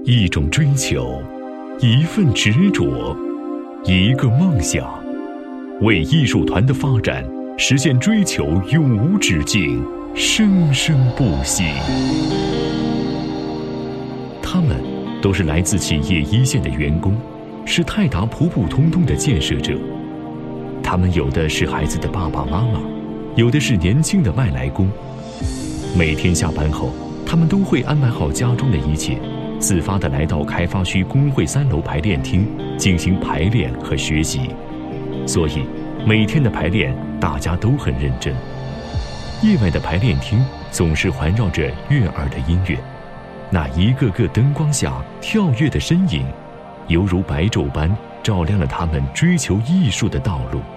一种追求，一份执着，一个梦想，为艺术团的发展实现追求永无止境，生生不息。他们都是来自企业一线的员工，是泰达普普通通的建设者。他们有的是孩子的爸爸妈妈，有的是年轻的外来工。每天下班后，他们都会安排好家中的一切，自发地来到开发区工会3楼排练厅进行排练和学习。所以每天的排练大家都很认真。夜晚的排练厅总是环绕着悦耳的音乐，那一个个灯光下跳跃的身影，犹如白昼般照亮了他们追求艺术的道路。